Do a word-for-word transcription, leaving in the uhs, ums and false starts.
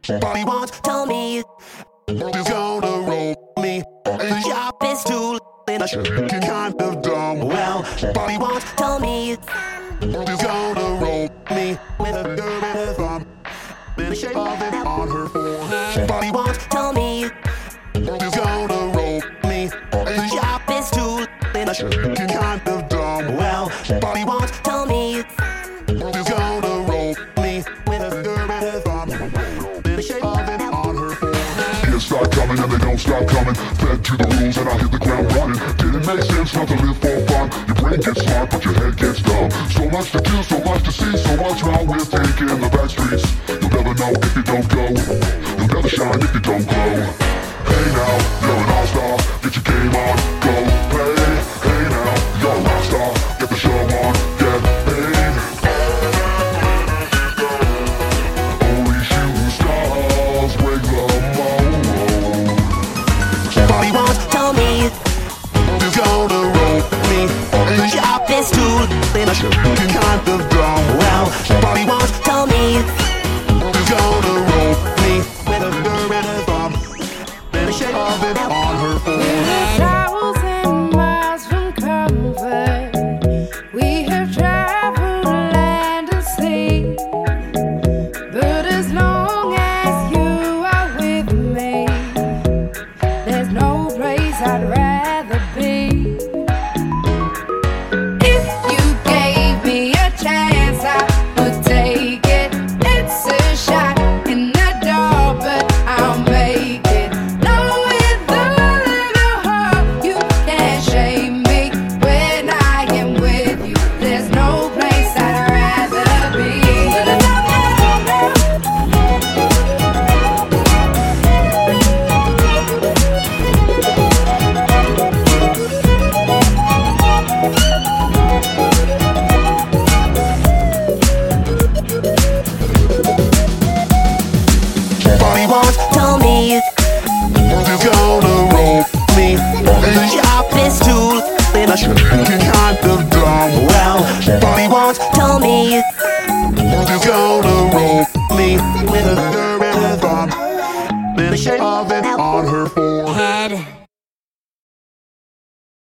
Bobby once told me the world is gonna roll me. The shop is too and I should be kind of dumb. Well, Bobby once told me the world is gonna roll me with a girl and a thumb in the shape of it on her forehead. Bobby once told me the world is gonna roll me. The shop is too and I should be kind of dumb. Well, Bobby once told me the world is gonna roll me with a girl and a thumb in the shape of it on her forehead. Kids start coming and they don't stop coming. Fed to the rules and I hit the ground running. Didn't make sense not to live for fun. Your brain gets smart but your head gets dumb. So much to do, so much to see. So what's wrong with taking the back streets? You'll never know if you don't go. You'll never shine if you don't glow. Hey now, you're an all-star. Get your game on, go play. Hey now, you're a rock star. Get the show on, get paid. Only shooting stars break the mold. Bobby once told me the world is gonna roll me. The shop is too and I should be kind of dumb. Well, Bobby once told me the world is gonna roll me with a girl and a thumb in the shape of it on her forehead. Thousand miles from comfort, we have traveled land and sea. But as long as you are with me, there's no place I'd rather be. If you gave me a chance, I would take it. It's a shot in the dark, but I'll make it. Knowing the love of your heart, you can't shame me when I am with you. There's no place I'd rather be. Bobby once told me the world is gonna roll me. The shop is too and I should be kind of